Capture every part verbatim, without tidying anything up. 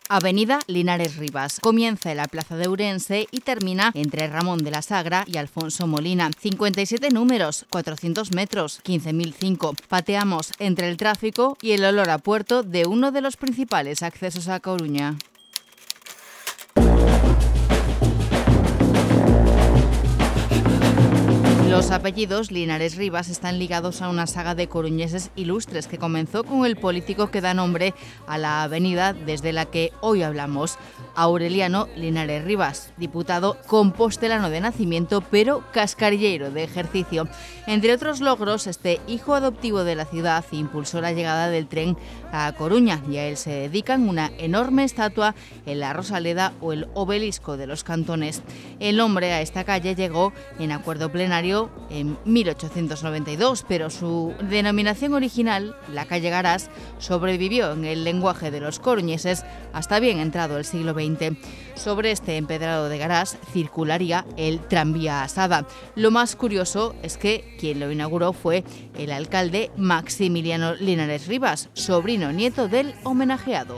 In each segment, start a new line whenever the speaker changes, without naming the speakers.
Avenida Linares Rivas. Comienza en la Plaza de Ourense y termina entre Ramón de la Sagra y Alfonso Molina. cincuenta y siete números, cuatrocientos metros, quince mil cinco. Pateamos entre el tráfico y el olor a puerto de uno de los principales accesos a Coruña. Los apellidos Linares Rivas están ligados a una saga de coruñeses ilustres que comenzó con el político que da nombre a la avenida desde la que hoy hablamos, Aureliano Linares Rivas, diputado compostelano de nacimiento pero cascarilleiro de ejercicio. Entre otros logros, este hijo adoptivo de la ciudad impulsó la llegada del tren a Coruña y a él se dedican una enorme estatua en la Rosaleda o el obelisco de los Cantones. El nombre a esta calle llegó en acuerdo plenario en mil ochocientos noventa y dos, pero su denominación original, la calle Garás, sobrevivió en el lenguaje de los coruñeses hasta bien entrado el siglo veinte. Sobre este empedrado de Garás circularía el tranvía Asada. Lo más curioso es que quien lo inauguró fue el alcalde Maximiliano Linares Rivas, sobrino nieto del homenajeado.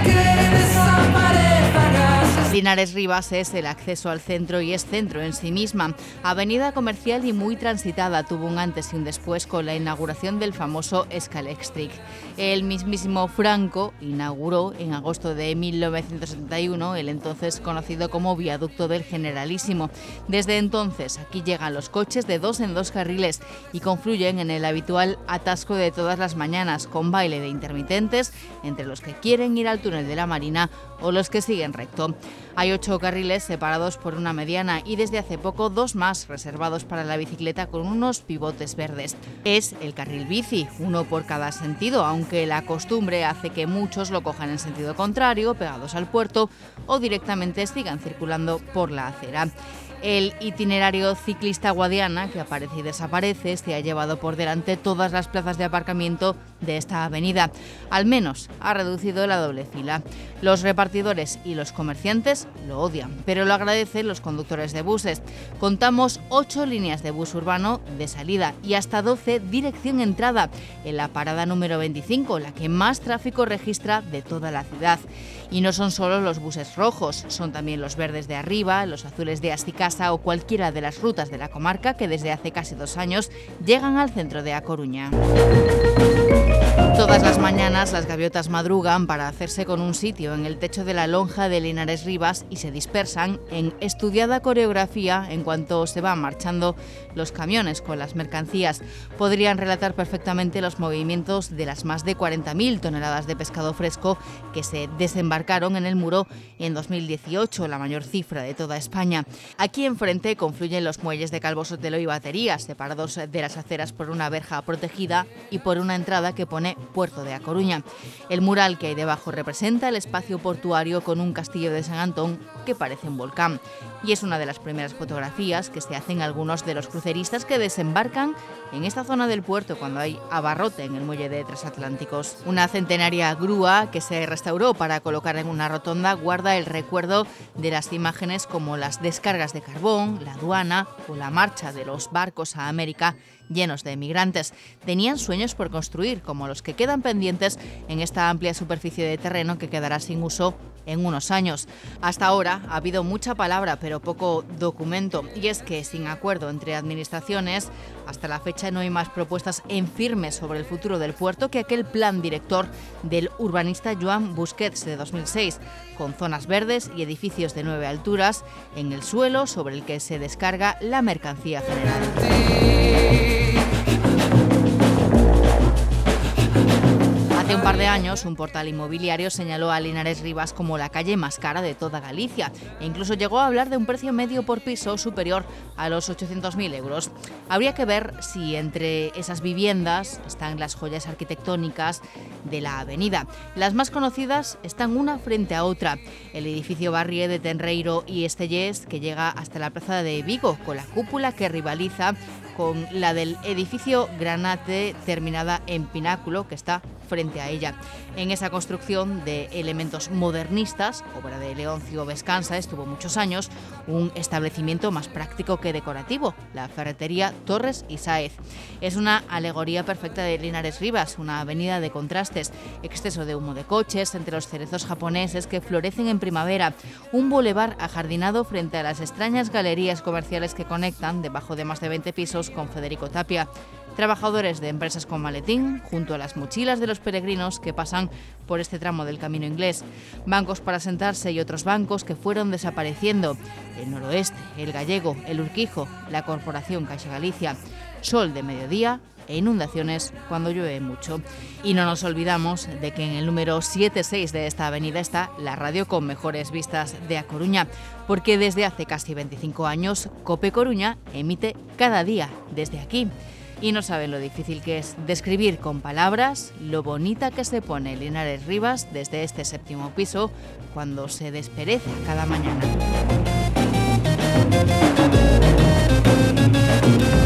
Linares Rivas es el acceso al centro y es centro en sí misma. Avenida comercial y muy transitada, tuvo un antes y un después con la inauguración del famoso Scalextric. El mismísimo Franco inauguró en agosto de mil novecientos setenta y uno el entonces conocido como Viaducto del Generalísimo. Desde entonces aquí llegan los coches de dos en dos carriles y confluyen en el habitual atasco de todas las mañanas, con baile de intermitentes entre los que quieren ir al túnel de la Marina o los que siguen recto. Hay ocho carriles separados por una mediana y desde hace poco dos más reservados para la bicicleta con unos pivotes verdes. Es el carril bici, uno por cada sentido, aunque la costumbre hace que muchos lo cojan en sentido contrario, pegados al puerto, o directamente sigan circulando por la acera. El itinerario ciclista Guadiana, que aparece y desaparece, se ha llevado por delante todas las plazas de aparcamiento de esta avenida. Al menos ha reducido la doble fila. Los repartidores y los comerciantes lo odian, pero lo agradecen los conductores de buses. Contamos ocho líneas de bus urbano de salida y hasta doce dirección entrada en la parada número veinticinco, la que más tráfico registra de toda la ciudad. Y no son solo los buses rojos, son también los verdes de Arriba, los azules de Asticasa o cualquiera de las rutas de la comarca que desde hace casi dos años llegan al centro de A Coruña. Todas las mañanas las gaviotas madrugan para hacerse con un sitio en el techo de la lonja de Linares Rivas y se dispersan en estudiada coreografía en cuanto se van marchando los camiones con las mercancías. Podrían relatar perfectamente los movimientos de las más de cuarenta mil toneladas de pescado fresco que se desembarcaron en el Muro en dos mil dieciocho, la mayor cifra de toda España. Aquí enfrente confluyen los muelles de Calvo Sotelo y Baterías, separados de las aceras por una verja protegida y por una entrada que pone Puerto de A Coruña. El mural que hay debajo representa el espacio portuario con un castillo de San Antón que parece un volcán. Y es una de las primeras fotografías que se hacen algunos de los cruceristas que desembarcan en esta zona del puerto cuando hay abarrote en el muelle de Transatlánticos. Una centenaria grúa que se restauró para colocar en una rotonda guarda el recuerdo de las imágenes como las descargas de carbón, la aduana o la marcha de los barcos a América llenos de emigrantes. Tenían sueños por construir, como los que quedan pendientes en esta amplia superficie de terreno que quedará sin uso en unos años. Hasta ahora ha habido mucha palabra pero poco documento, y es que sin acuerdo entre administraciones hasta la fecha no hay más propuestas en firme sobre el futuro del puerto que aquel plan director del urbanista Joan Busquets de dos mil seis, con zonas verdes y edificios de nueve alturas en el suelo sobre el que se descarga la mercancía general. Hace un par de años, un portal inmobiliario señaló a Linares Rivas como la calle más cara de toda Galicia e incluso llegó a hablar de un precio medio por piso superior a los ochocientos mil euros. Habría que ver si entre esas viviendas están las joyas arquitectónicas de la avenida. Las más conocidas están una frente a otra. El edificio Barrié de Tenreiro y Estellés, que llega hasta la plaza de Vigo, con la cúpula que rivaliza con la del edificio Granate, terminada en pináculo, que está frente a ella. En esa construcción de elementos modernistas, obra de Leoncio Vescanza, estuvo muchos años un establecimiento más práctico que decorativo, la ferretería Torres y Sáez. Es una alegoría perfecta de Linares Rivas, una avenida de contrastes, exceso de humo de coches entre los cerezos japoneses que florecen en primavera, un bulevar ajardinado frente a las extrañas galerías comerciales que conectan, debajo de más de veinte pisos, con Federico Tapia. Trabajadores de empresas con maletín, junto a las mochilas de los peregrinos que pasan por este tramo del Camino Inglés. Bancos para sentarse y otros bancos que fueron desapareciendo. El Noroeste, el Gallego, el Urquijo, la Corporación Caixa Galicia. Sol de mediodía e inundaciones cuando llueve mucho. Y no nos olvidamos de que en el número setenta y seis de esta avenida está la radio con mejores vistas de A Coruña, porque desde hace casi veinticinco años COPE Coruña emite cada día desde aquí. Y no saben lo difícil que es describir con palabras lo bonita que se pone Linares Rivas desde este séptimo piso cuando se despereza cada mañana.